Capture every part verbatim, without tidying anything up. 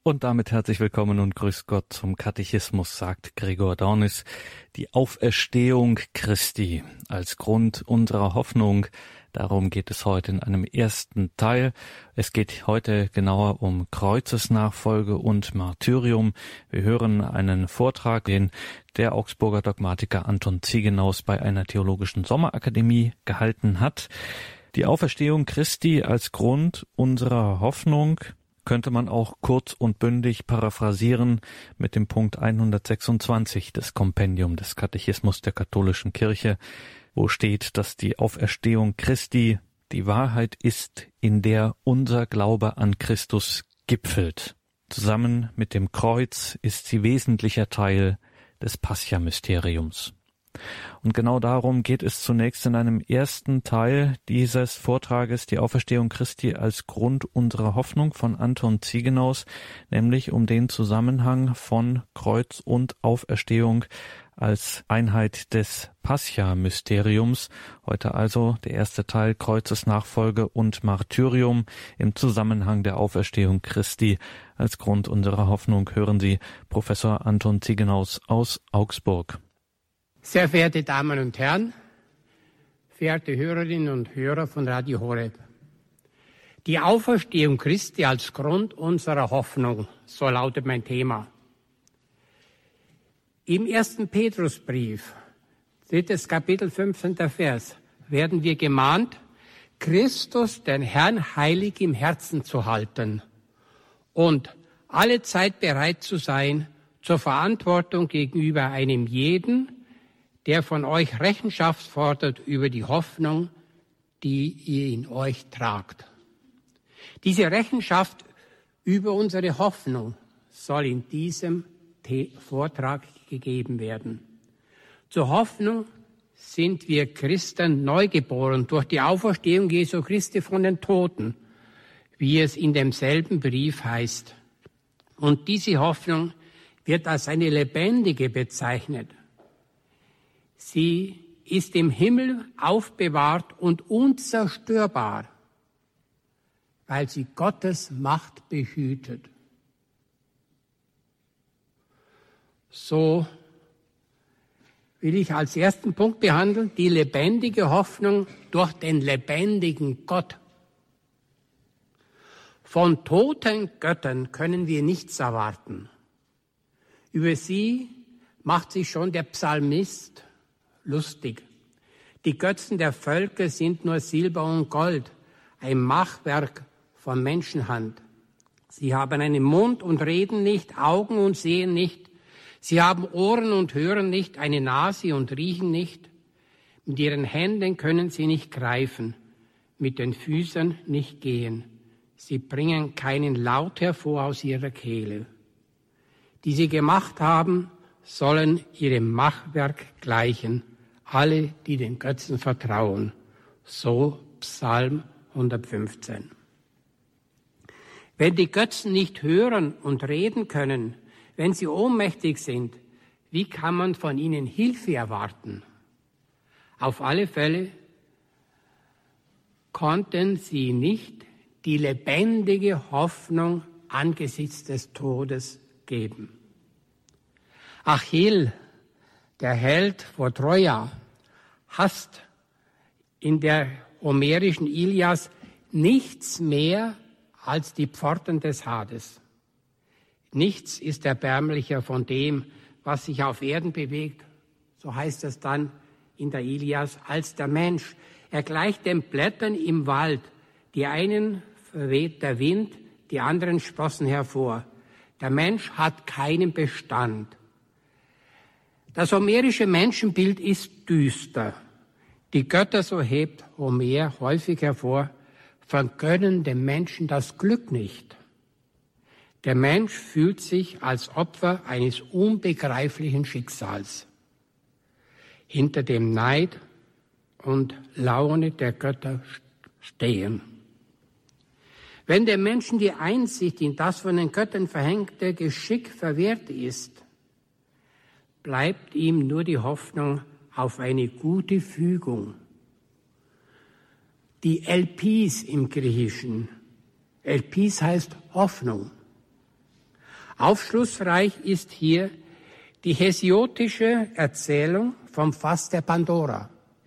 Und damit herzlich willkommen und grüß Gott zum Katechismus, sagt Gregor Dornis. Die Auferstehung Christi als Grund unserer Hoffnung. Darum geht es heute in einem ersten Teil. Es geht heute genauer um Kreuzesnachfolge und Martyrium. Wir hören einen Vortrag, den der Augsburger Dogmatiker Anton Ziegenaus bei einer theologischen Sommerakademie gehalten hat. Die Auferstehung Christi als Grund unserer Hoffnung könnte man auch kurz und bündig paraphrasieren mit dem Punkt hundertsechsundzwanzig des Kompendium des Katechismus der katholischen Kirche, wo steht, dass die Auferstehung Christi die Wahrheit ist, in der unser Glaube an Christus gipfelt. Zusammen mit dem Kreuz ist sie wesentlicher Teil des Pascha-Mysteriums. Und genau darum geht es zunächst in einem ersten Teil dieses Vortrages, die Auferstehung Christi als Grund unserer Hoffnung von Anton Ziegenaus, nämlich um den Zusammenhang von Kreuz und Auferstehung als Einheit des Pascha-Mysteriums. Heute also der erste Teil Kreuzesnachfolge und Martyrium im Zusammenhang der Auferstehung Christi als Grund unserer Hoffnung. Hören Sie Professor Anton Ziegenaus aus Augsburg. Sehr verehrte Damen und Herren, verehrte Hörerinnen und Hörer von Radio Horeb. Die Auferstehung Christi als Grund unserer Hoffnung, so lautet mein Thema. Im ersten Petrusbrief, drittes Kapitel, fünfzehnter Vers, werden wir gemahnt, Christus, den Herrn, heilig im Herzen zu halten und alle Zeit bereit zu sein zur Verantwortung gegenüber einem jeden, der von euch Rechenschaft fordert über die Hoffnung, die ihr in euch tragt. Diese Rechenschaft über unsere Hoffnung soll in diesem Vortrag gegeben werden. Zur Hoffnung sind wir Christen neugeboren durch die Auferstehung Jesu Christi von den Toten, wie es in demselben Brief heißt. Und diese Hoffnung wird als eine lebendige bezeichnet. Sie ist im Himmel aufbewahrt und unzerstörbar, weil sie Gottes Macht behütet. So will ich als ersten Punkt behandeln, die lebendige Hoffnung durch den lebendigen Gott. Von toten Göttern können wir nichts erwarten. Über sie macht sich schon der Psalmist lustig. Die Götzen der Völker sind nur Silber und Gold, ein Machwerk von Menschenhand. Sie haben einen Mund und reden nicht, Augen und sehen nicht. Sie haben Ohren und hören nicht, eine Nase und riechen nicht. Mit ihren Händen können sie nicht greifen, mit den Füßen nicht gehen. Sie bringen keinen Laut hervor aus ihrer Kehle. Die sie gemacht haben, sollen ihrem Machwerk gleichen, alle, die den Götzen vertrauen. So Psalm hundertfünfzehn. Wenn die Götzen nicht hören und reden können, wenn sie ohnmächtig sind, wie kann man von ihnen Hilfe erwarten? Auf alle Fälle konnten sie nicht die lebendige Hoffnung angesichts des Todes geben. Achill, der Held vor Troja, hasst in der homerischen Ilias nichts mehr als die Pforten des Hades. Nichts ist erbärmlicher von dem, was sich auf Erden bewegt, so heißt es dann in der Ilias, als der Mensch. Er gleicht den Blättern im Wald. Die einen verweht der Wind, die anderen sprossen hervor. Der Mensch hat keinen Bestand. Das homerische Menschenbild ist düster. Die Götter, so hebt Homer häufig hervor, vergönnen dem Menschen das Glück nicht. Der Mensch fühlt sich als Opfer eines unbegreiflichen Schicksals. Hinter dem Neid und Laune der Götter stehen. Wenn dem Menschen die Einsicht in das von den Göttern verhängte Geschick verwehrt ist, bleibt ihm nur die Hoffnung auf eine gute Fügung. Die Elpis im Griechischen. Elpis heißt Hoffnung. Aufschlussreich ist hier die hesiotische Erzählung vom Fass der Pandora.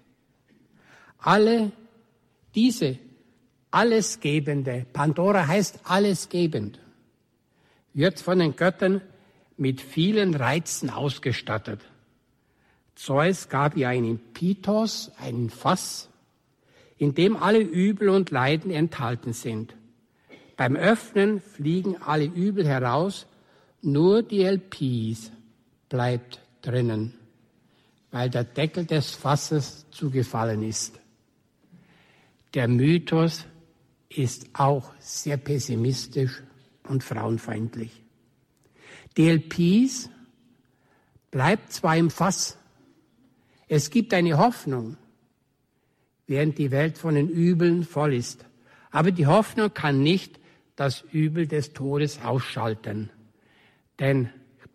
Alle diese allesgebende, Pandora heißt allesgebend, wird von den Göttern mit vielen Reizen ausgestattet. Zeus gab ihr einen Pitos, einen Fass, in dem alle Übel und Leiden enthalten sind. Beim Öffnen fliegen alle Übel heraus, nur die Elpis bleibt drinnen, weil der Deckel des Fasses zugefallen ist. Der Mythos ist auch sehr pessimistisch und frauenfeindlich. Die Elpis bleibt zwar im Fass, es gibt eine Hoffnung, während die Welt von den Übeln voll ist. Aber die Hoffnung kann nicht das Übel des Todes ausschalten. Denn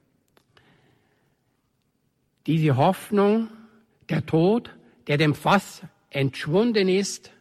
diese Hoffnung, der Tod, der dem Fass entschwunden ist,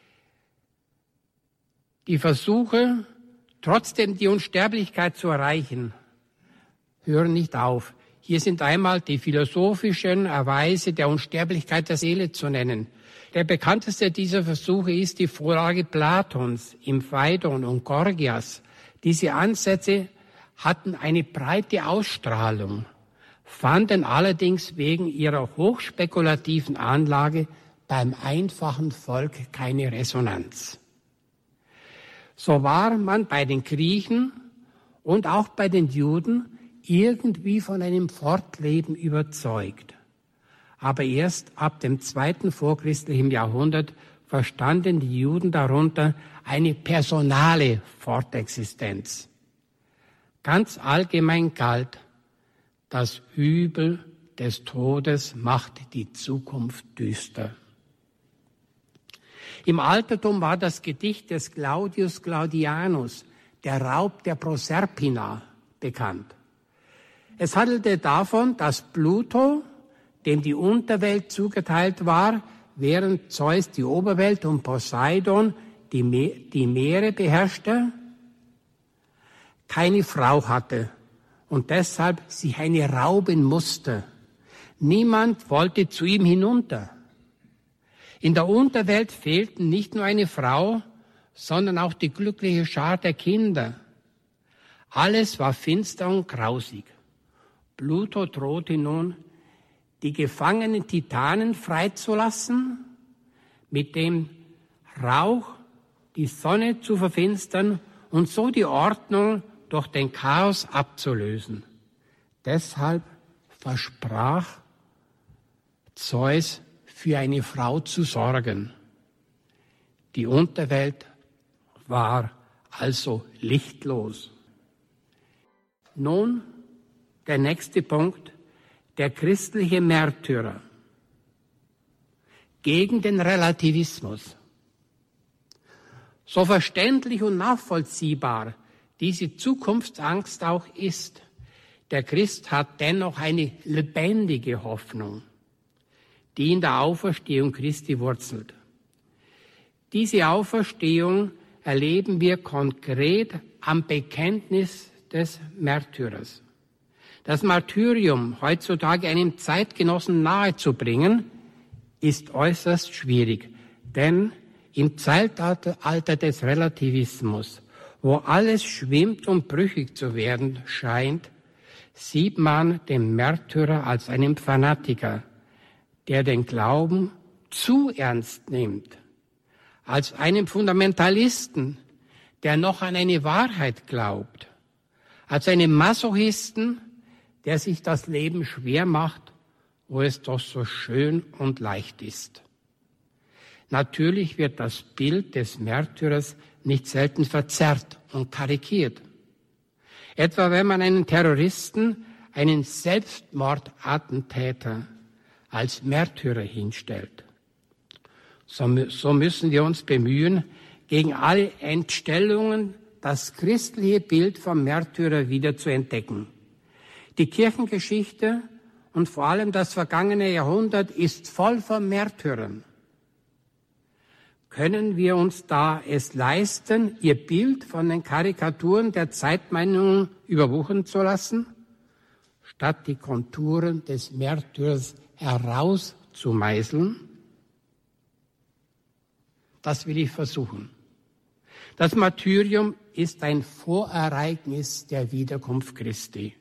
die Versuche, trotzdem die Unsterblichkeit zu erreichen, hören nicht auf. Hier sind einmal die philosophischen Erweise der Unsterblichkeit der Seele zu nennen. Der bekannteste dieser Versuche ist die Vorlage Platons im Phaidon und Gorgias. Diese Ansätze hatten eine breite Ausstrahlung, fanden allerdings wegen ihrer hochspekulativen Anlage beim einfachen Volk keine Resonanz. So war man bei den Griechen und auch bei den Juden irgendwie von einem Fortleben überzeugt. Aber erst ab dem zweiten vorchristlichen Jahrhundert verstanden die Juden darunter eine personale Fortexistenz. Ganz allgemein galt, das Übel des Todes macht die Zukunft düster. Im Altertum war das Gedicht des Claudius Claudianus, der Raub der Proserpina, bekannt. Es handelte davon, dass Pluto, dem die Unterwelt zugeteilt war, während Zeus die Oberwelt und Poseidon die, Me- die Meere beherrschte, keine Frau hatte und deshalb sich eine rauben musste. Niemand wollte zu ihm hinunter. In der Unterwelt fehlten nicht nur eine Frau, sondern auch die glückliche Schar der Kinder. Alles war finster und grausig. Pluto drohte nun, die gefangenen Titanen freizulassen, mit dem Rauch die Sonne zu verfinstern und so die Ordnung durch den Chaos abzulösen. Deshalb versprach Zeus, für eine Frau zu sorgen. Die Unterwelt war also lichtlos. Nun der nächste Punkt, der christliche Märtyrer gegen den Relativismus. So verständlich und nachvollziehbar diese Zukunftsangst auch ist, der Christ hat dennoch eine lebendige Hoffnung, die in der Auferstehung Christi wurzelt. Diese Auferstehung erleben wir konkret am Bekenntnis des Märtyrers. Das Martyrium heutzutage einem Zeitgenossen nahezubringen, ist äußerst schwierig, denn im Zeitalter des Relativismus, wo alles schwimmt und brüchig zu werden scheint, sieht man den Märtyrer als einen Fanatiker, der den Glauben zu ernst nimmt, als einen Fundamentalisten, der noch an eine Wahrheit glaubt, als einen Masochisten, der sich das Leben schwer macht, wo es doch so schön und leicht ist. Natürlich wird das Bild des Märtyrers nicht selten verzerrt und karikiert. Etwa wenn man einen Terroristen, einen Selbstmordattentäter als Märtyrer hinstellt. So, so müssen wir uns bemühen, gegen alle Entstellungen das christliche Bild vom Märtyrer wieder zu entdecken. Die Kirchengeschichte und vor allem das vergangene Jahrhundert ist voll von Märtyrern. können wir uns da es leisten, ihr Bild von den Karikaturen der Zeitmeinungen überwuchern zu lassen, statt die Konturen des Märtyrers herauszumeißeln? Das will ich versuchen. Das Martyrium ist ein Vorereignis der Wiederkunft Christi.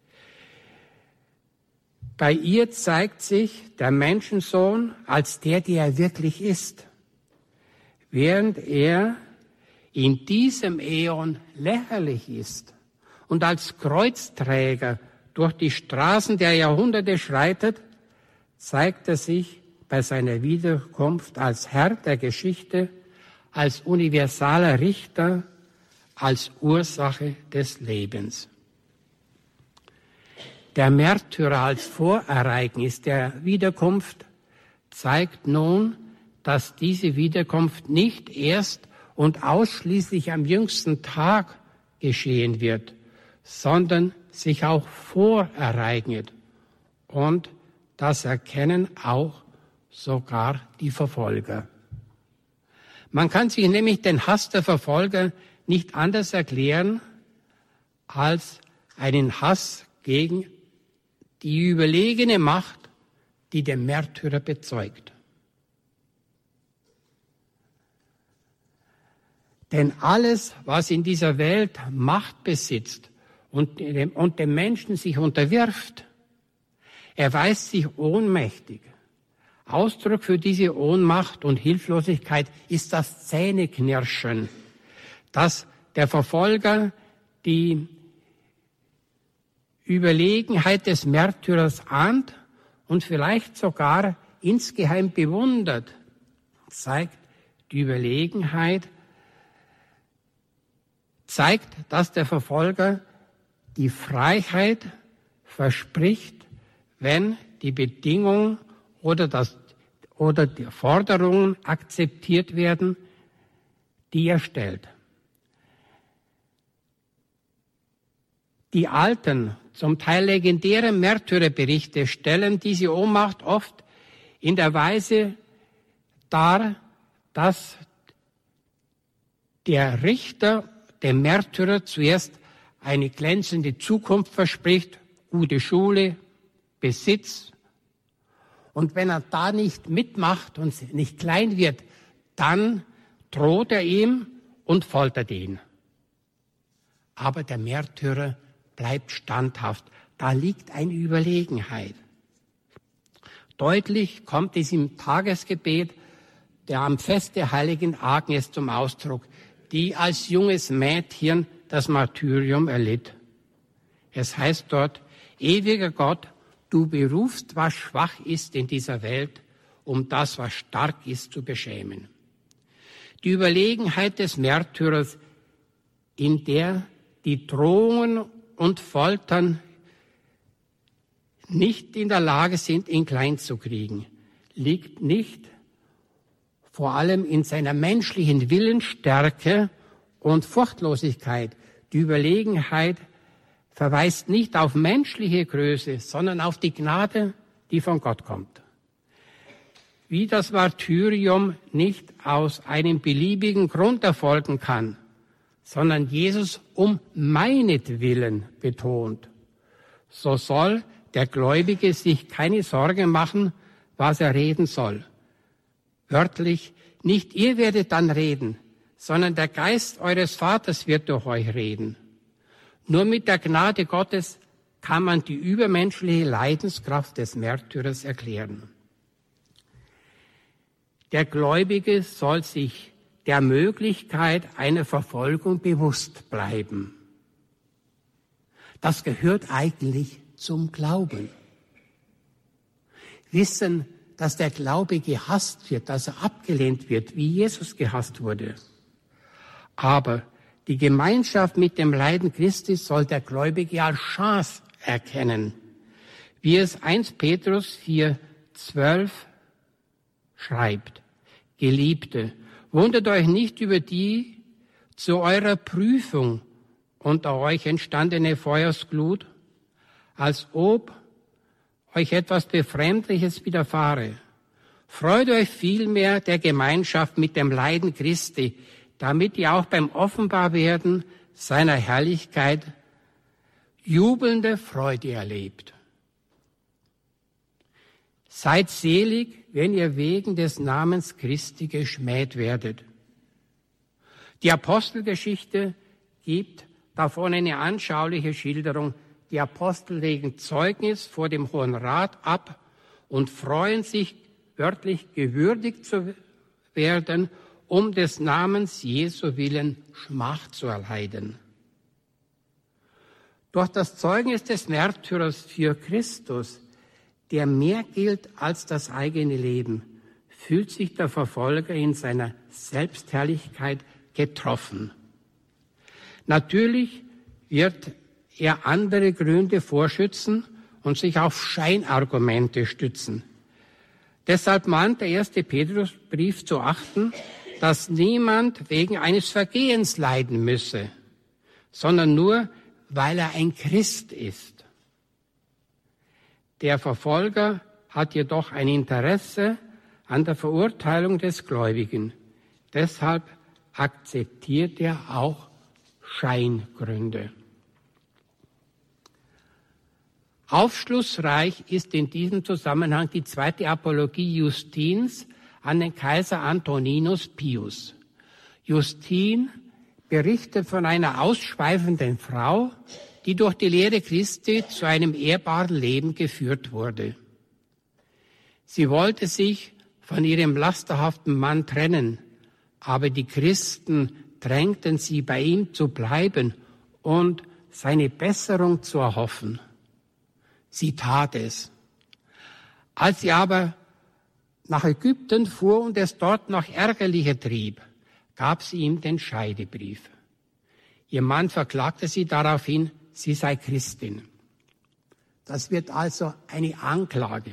Bei ihr zeigt sich der Menschensohn als der, der er wirklich ist, während er in diesem Äon lächerlich ist und als Kreuzträger durch die Straßen der Jahrhunderte schreitet, zeigt er sich bei seiner Wiederkunft als Herr der Geschichte, als universaler Richter, als Ursache des Lebens. Der Märtyrer als Vorereignis der Wiederkunft zeigt nun, dass diese Wiederkunft nicht erst und ausschließlich am jüngsten Tag geschehen wird, sondern sich auch vorereignet. Und das erkennen auch sogar die Verfolger. Man kann sich nämlich den Hass der Verfolger nicht anders erklären als einen Hass gegen die überlegene Macht, die den Märtyrer bezeugt. Denn alles, was in dieser Welt Macht besitzt und dem, und dem Menschen sich unterwirft, erweist sich ohnmächtig. Ausdruck für diese Ohnmacht und Hilflosigkeit ist das Zähneknirschen, dass der Verfolger die Überlegenheit des Märtyrers ahnt und vielleicht sogar insgeheim bewundert, zeigt die Überlegenheit, zeigt, dass der Verfolger die Freiheit verspricht, wenn die Bedingungen oder, das, oder die Forderungen akzeptiert werden, die er stellt. Die alten, zum Teil legendären Märtyrerberichte stellen diese Ohnmacht oft in der Weise dar, dass der Richter dem Märtyrer zuerst eine glänzende Zukunft verspricht, gute Schule, Besitz. Und wenn er da nicht mitmacht und nicht klein wird, dann droht er ihm und foltert ihn. Aber der Märtyrer bleibt standhaft. Da liegt eine Überlegenheit. Deutlich kommt es im Tagesgebet der am Fest der heiligen Agnes zum Ausdruck, die als junges Mädchen das Martyrium erlitt. Es heißt dort, ewiger Gott, du berufst, was schwach ist in dieser Welt, um das, was stark ist, zu beschämen. Die Überlegenheit des Märtyrers, in der die Drohungen und Foltern nicht in der Lage sind, ihn klein zu kriegen, liegt nicht vor allem in seiner menschlichen Willensstärke und Furchtlosigkeit. Die Überlegenheit verweist nicht auf menschliche Größe, sondern auf die Gnade, die von Gott kommt. Wie das Martyrium nicht aus einem beliebigen Grund erfolgen kann, sondern Jesus um meinetwillen betont, so soll der Gläubige sich keine Sorgen machen, was er reden soll. Wörtlich, nicht ihr werdet dann reden, sondern der Geist eures Vaters wird durch euch reden. Nur mit der Gnade Gottes kann man die übermenschliche Leidenskraft des Märtyrers erklären. Der Gläubige soll sich der Möglichkeit einer Verfolgung bewusst bleiben. Das gehört eigentlich zum Glauben. Wissen, dass der Glaube gehasst wird, dass er abgelehnt wird, wie Jesus gehasst wurde. Aber die Gemeinschaft mit dem Leiden Christi soll der Gläubige als Chance erkennen, wie es erster Petrus vier zwölf schreibt. Geliebte, wundert euch nicht über die zu eurer Prüfung unter euch entstandene Feuersglut, als ob euch etwas Befremdliches widerfahre, Freut euch vielmehr der Gemeinschaft mit dem Leiden Christi, damit ihr auch beim Offenbarwerden seiner Herrlichkeit jubelnde Freude erlebt. Seid selig, wenn ihr wegen des Namens Christi geschmäht werdet. Die Apostelgeschichte gibt davon eine anschauliche Schilderung. Die Apostel legen Zeugnis vor dem Hohen Rat ab und freuen sich, wörtlich gewürdigt zu werden, um des Namens Jesu willen Schmach zu erleiden. Durch das Zeugnis des Märtyrers für Christus, der mehr gilt als das eigene Leben, fühlt sich der Verfolger in seiner Selbstherrlichkeit getroffen. Natürlich wird er andere Gründe vorschützen und sich auf Scheinargumente stützen. Deshalb mahnt der erste Petrusbrief zu achten, dass niemand wegen eines Vergehens leiden müsse, sondern nur, weil er ein Christ ist. Der Verfolger hat jedoch ein Interesse an der Verurteilung des Gläubigen. Deshalb akzeptiert er auch Scheingründe. Aufschlussreich ist in diesem Zusammenhang die zweite Apologie Justins an den Kaiser Antoninus Pius. Justin berichtet von einer ausschweifenden Frau, die durch die Lehre Christi zu einem ehrbaren Leben geführt wurde. Sie wollte sich von ihrem lasterhaften Mann trennen, aber die Christen drängten sie, bei ihm zu bleiben und seine Besserung zu erhoffen. Sie tat es. Als sie aber nach Ägypten fuhr und es dort noch ärgerlicher trieb, gab sie ihm den Scheidebrief. Ihr Mann verklagte sie daraufhin, sie sei Christin. Das wird also eine Anklage.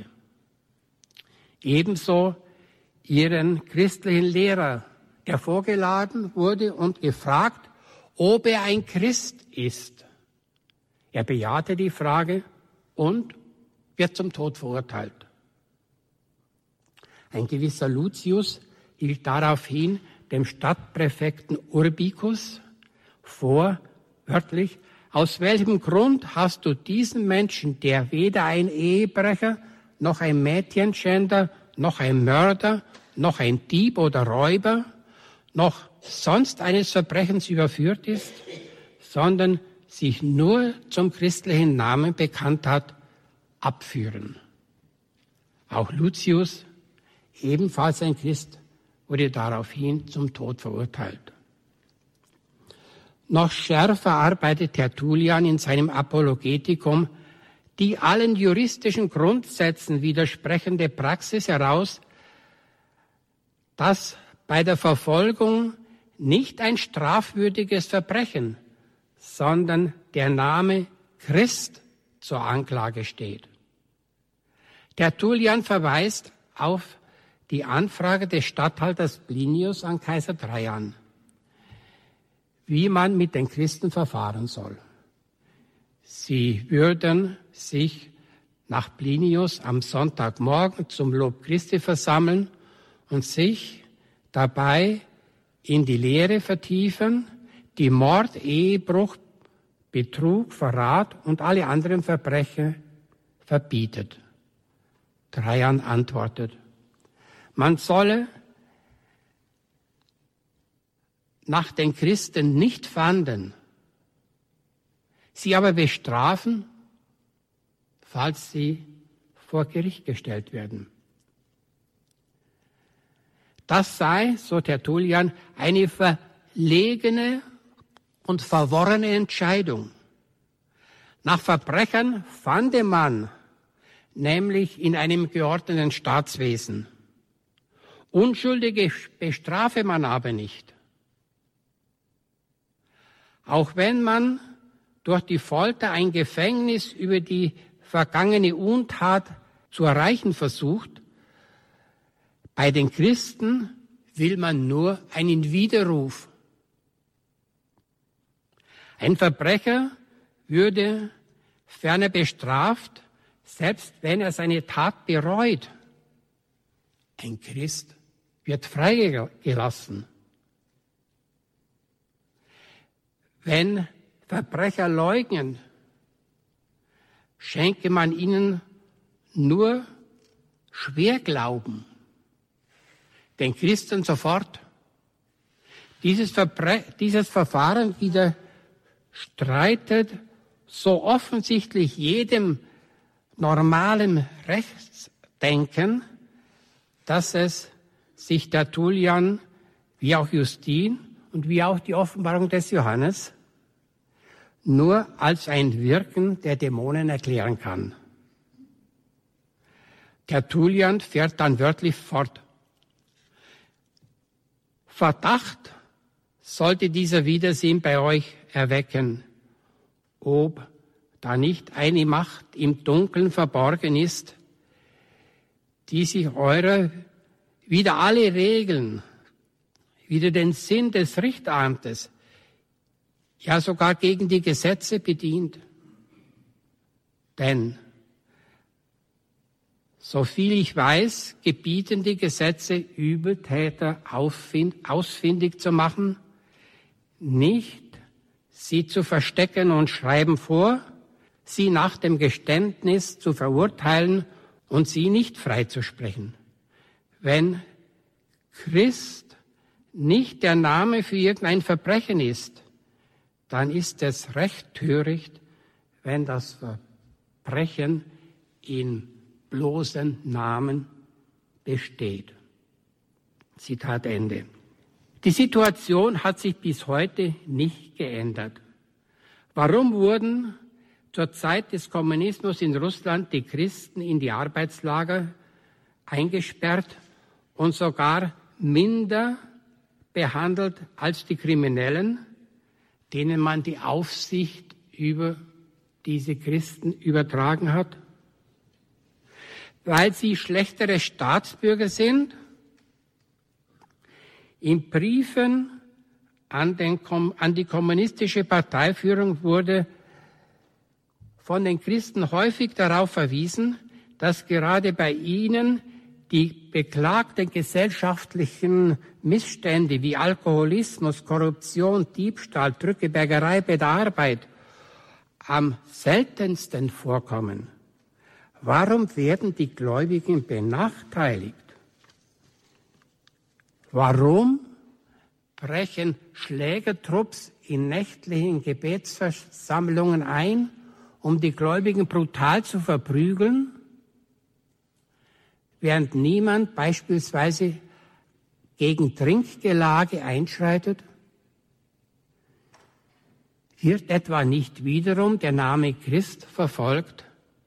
Ebenso ihren christlichen Lehrer, der vorgeladen wurde und gefragt, ob er ein Christ ist. Er bejahte die Frage und wird zum Tod verurteilt. Ein gewisser Lucius hielt daraufhin dem Stadtpräfekten Urbicus vor, wörtlich, aus welchem Grund hast du diesen Menschen, der weder ein Ehebrecher, noch ein Mädchenschänder, noch ein Mörder, noch ein Dieb oder Räuber, noch sonst eines Verbrechens überführt ist, sondern sich nur zum christlichen Namen bekannt hat, abführen. Auch Lucius, ebenfalls ein Christ, wurde daraufhin zum Tod verurteilt. Noch schärfer arbeitet Tertullian in seinem Apologetikum die allen juristischen Grundsätzen widersprechende Praxis heraus, dass bei der Verfolgung nicht ein strafwürdiges Verbrechen, sondern der Name Christ zur Anklage steht. Tertullian verweist auf die Anfrage des Statthalters Plinius an Kaiser Trajan, wie man mit den Christen verfahren soll. Sie würden sich nach Plinius am Sonntagmorgen zum Lob Christi versammeln und sich dabei in die Lehre vertiefen, die Mord, Ehebruch, Betrug, Verrat und alle anderen Verbrechen verbietet. Trajan antwortet, man solle nach den Christen nicht fahnden, sie aber bestrafen, falls sie vor Gericht gestellt werden. Das sei, so Tertullian, eine verlegene und verworrene Entscheidung. Nach Verbrechern fande man nämlich in einem geordneten Staatswesen. Unschuldige bestrafe man aber nicht. Auch wenn man durch die Folter ein Gefängnis über die vergangene Untat zu erreichen versucht, bei den Christen will man nur einen Widerruf. Ein Verbrecher würde ferner bestraft, selbst wenn er seine Tat bereut. Ein Christ wird freigelassen. Wenn Verbrecher leugnen, schenke man ihnen nur Schwerglauben. Den Christen sofort. Dieses, Verbre- dieses Verfahren widerstreitet so offensichtlich jedem normalen Rechtsdenken, dass es sich Tertullian, wie auch Justin und wie auch die Offenbarung des Johannes nur als ein Wirken der Dämonen erklären kann. Tertullian fährt dann wörtlich fort. Verdacht sollte dieser Widersinn bei euch erwecken, ob da nicht eine Macht im Dunkeln verborgen ist, die sich eurer wider alle Regeln, wider den Sinn des Richteramtes, ja sogar gegen die Gesetze bedient. Denn, so viel ich weiß, gebieten die Gesetze, Übeltäter ausfindig zu machen, nicht sie zu verstecken und schreiben vor, sie nach dem Geständnis zu verurteilen und sie nicht freizusprechen. Wenn Christ nicht der Name für irgendein Verbrechen ist, dann ist es recht töricht, wenn das Verbrechen in bloßen Namen besteht. Zitat Ende. Die Situation hat sich bis heute nicht geändert. Warum wurden zur Zeit des Kommunismus in Russland die Christen in die Arbeitslager eingesperrt und sogar minder behandelt als die Kriminellen, denen man die Aufsicht über diese Christen übertragen hat? Weil sie schlechtere Staatsbürger sind? In Briefen an, den, an die kommunistische Parteiführung wurde von den Christen häufig darauf verwiesen, dass gerade bei ihnen die beklagten gesellschaftlichen Missstände wie Alkoholismus, Korruption, Diebstahl, Drückebergerei bei der Arbeit am seltensten vorkommen. Warum werden die Gläubigen benachteiligt? Warum brechen Schlägertrupps in nächtlichen Gebetsversammlungen ein, um die Gläubigen brutal zu verprügeln, während niemand beispielsweise gegen Trinkgelage einschreitet? Wird etwa nicht wiederum der Name Christ verfolgt?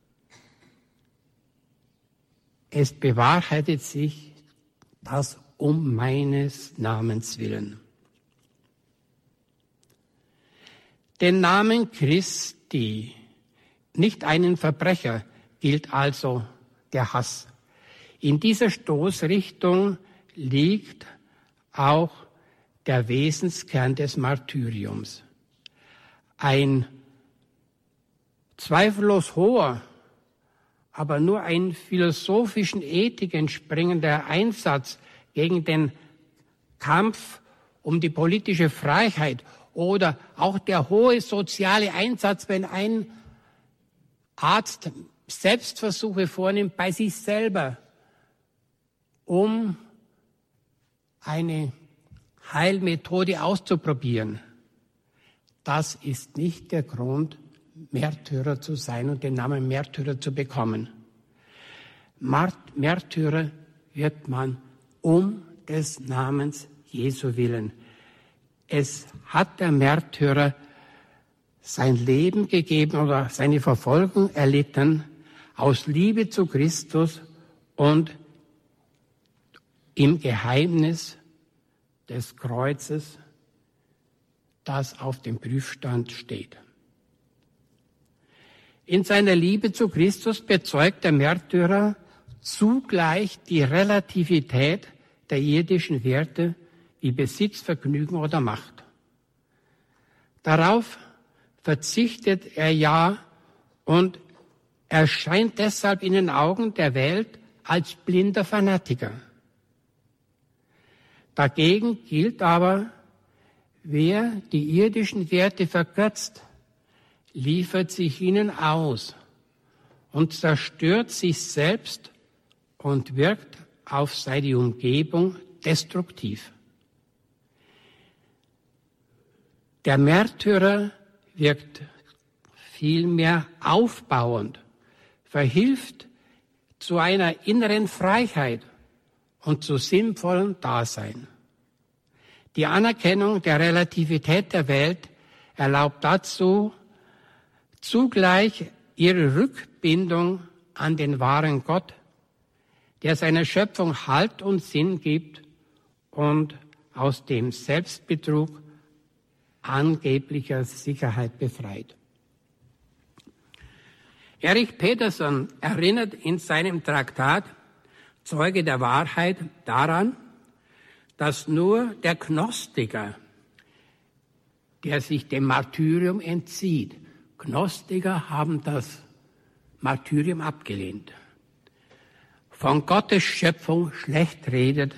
Es bewahrheitet sich das um meines Namens willen. Den Namen Christi, nicht einen Verbrecher, gilt also der Hass. In dieser Stoßrichtung liegt auch der Wesenskern des Martyriums. Ein zweifellos hoher, aber nur einen philosophischen Ethik entspringender Einsatz gegen den Kampf um die politische Freiheit oder auch der hohe soziale Einsatz, wenn ein Arzt Selbstversuche vornimmt bei sich selber, um eine Heilmethode auszuprobieren. Das ist nicht der Grund, Märtyrer zu sein und den Namen Märtyrer zu bekommen. Märtyrer wird man um des Namens Jesu willen. Es hat der Märtyrer sein Leben gegeben oder seine Verfolgung erlitten aus Liebe zu Christus und im Geheimnis des Kreuzes, das auf dem Prüfstand steht. In seiner Liebe zu Christus bezeugt der Märtyrer zugleich die Relativität der irdischen Werte wie Besitz, Vergnügen oder Macht. Darauf verzichtet er ja und erscheint deshalb in den Augen der Welt als blinder Fanatiker. Dagegen gilt aber, wer die irdischen Werte verkürzt, liefert sich ihnen aus und zerstört sich selbst und wirkt auf seine Umgebung destruktiv. Der Märtyrer wirkt vielmehr aufbauend, verhilft zu einer inneren Freiheit und zu sinnvollem Dasein. Die Anerkennung der Relativität der Welt erlaubt dazu zugleich ihre Rückbindung an den wahren Gott, der seiner Schöpfung Halt und Sinn gibt und aus dem Selbstbetrug angeblicher Sicherheit befreit. Erich Peterson erinnert in seinem Traktat Zeuge der Wahrheit daran, dass nur der Gnostiker, der sich dem Martyrium entzieht, Gnostiker haben das Martyrium abgelehnt, von Gottes Schöpfung schlecht redet.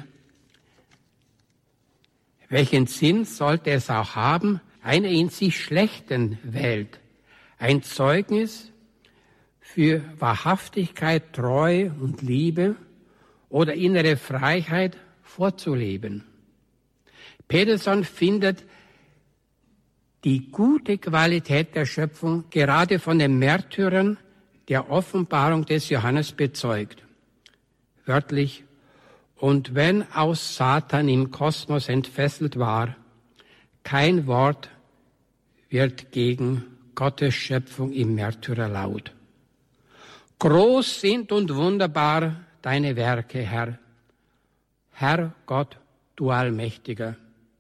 Welchen Sinn sollte es auch haben, einer in sich schlechten Welt ein Zeugnis für Wahrhaftigkeit, Treue und Liebe oder innere Freiheit vorzuleben? Peterson findet die gute Qualität der Schöpfung gerade von den Märtyrern der Offenbarung des Johannes bezeugt. Wörtlich: Und wenn aus Satan im Kosmos entfesselt war, kein Wort wird gegen Gottes Schöpfung im Märtyrer laut. Groß sind und wunderbar deine Werke, Herr. Herr Gott, du Allmächtiger.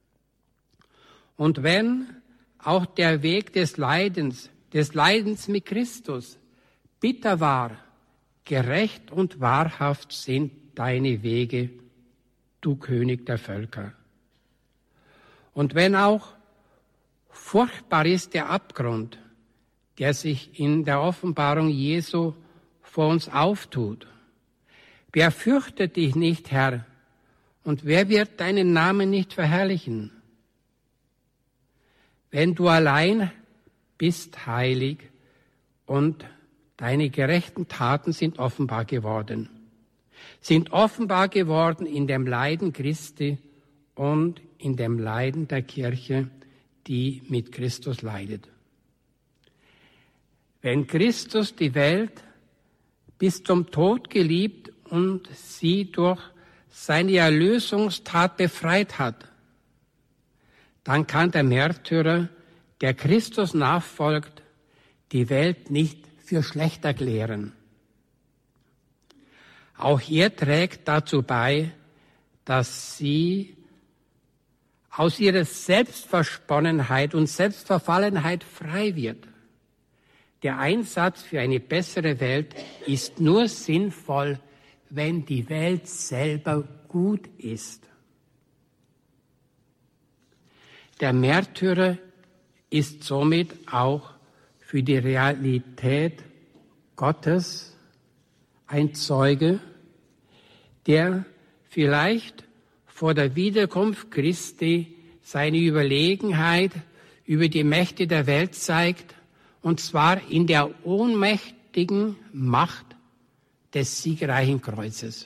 Und wenn auch der Weg des Leidens, des Leidens mit Christus bitter war, gerecht und wahrhaft sind deine Wege, du König der Völker. Und wenn auch furchtbar ist der Abgrund, der sich in der Offenbarung Jesu vor uns auftut, wer fürchtet dich nicht, Herr, und wer wird deinen Namen nicht verherrlichen? Wenn du allein bist heilig und deine gerechten Taten sind offenbar geworden, sind offenbar geworden in dem Leiden Christi und in dem Leiden der Kirche, die mit Christus leidet. Wenn Christus die Welt bis zum Tod geliebt und sie durch seine Erlösungstat befreit hat, dann kann der Märtyrer, der Christus nachfolgt, die Welt nicht für schlecht erklären. Auch er trägt dazu bei, dass sie aus ihrer Selbstversponnenheit und Selbstverfallenheit frei wird. Der Einsatz für eine bessere Welt ist nur sinnvoll, wenn die Welt selber gut ist. Der Märtyrer ist somit auch für die Realität Gottes ein Zeuge, der vielleicht vor der Wiederkunft Christi seine Überlegenheit über die Mächte der Welt zeigt, und zwar in der ohnmächtigen Macht des siegreichen Kreuzes.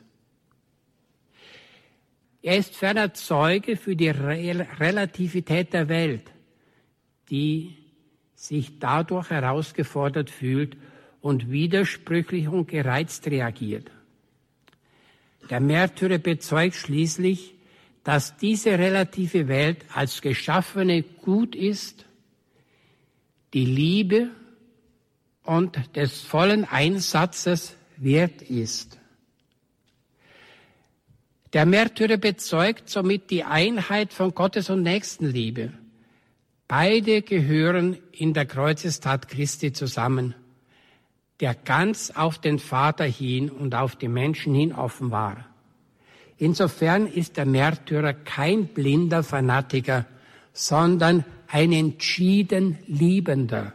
Er ist ferner Zeuge für die Relativität der Welt, die sich dadurch herausgefordert fühlt und widersprüchlich und gereizt reagiert. Der Märtyrer bezeugt schließlich, dass diese relative Welt als Geschaffene gut ist, die Liebe und des vollen Einsatzes wert ist. Der Märtyrer bezeugt somit die Einheit von Gottes und Nächstenliebe. Beide gehören in der Kreuzestat Christi zusammen, der ganz auf den Vater hin und auf die Menschen hin offen war. Insofern ist der Märtyrer kein blinder Fanatiker, sondern ein entschieden Liebender.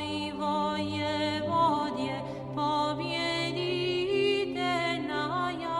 Возбрано и воеводе победите на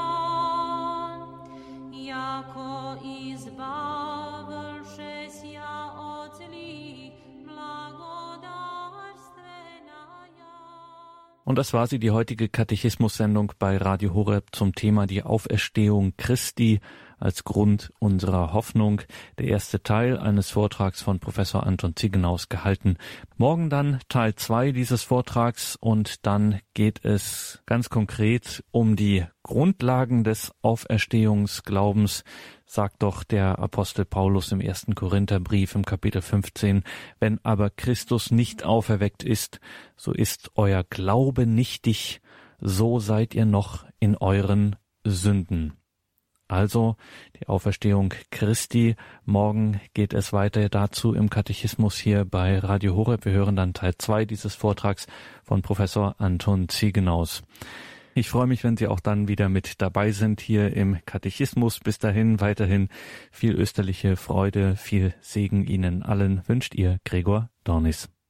Und das war sie, die heutige Katechismus-Sendung bei Radio Horeb zum Thema die Auferstehung Christi als Grund unserer Hoffnung. Der erste Teil eines Vortrags von Professor Anton Ziegenaus gehalten. Morgen dann Teil zwei dieses Vortrags und dann geht es ganz konkret um die Grundlagen des Auferstehungsglaubens. Sagt doch der Apostel Paulus im ersten Korintherbrief im Kapitel fünfzehn, wenn aber Christus nicht auferweckt ist, so ist euer Glaube nichtig, so seid ihr noch in euren Sünden. Also die Auferstehung Christi. Morgen geht es weiter dazu im Katechismus hier bei Radio Horeb. Wir hören dann Teil zwei dieses Vortrags von Professor Anton Ziegenaus. Ich freue mich, wenn Sie auch dann wieder mit dabei sind hier im Katechismus. Bis dahin weiterhin viel österliche Freude, viel Segen Ihnen allen wünscht Ihr Gregor Dornis.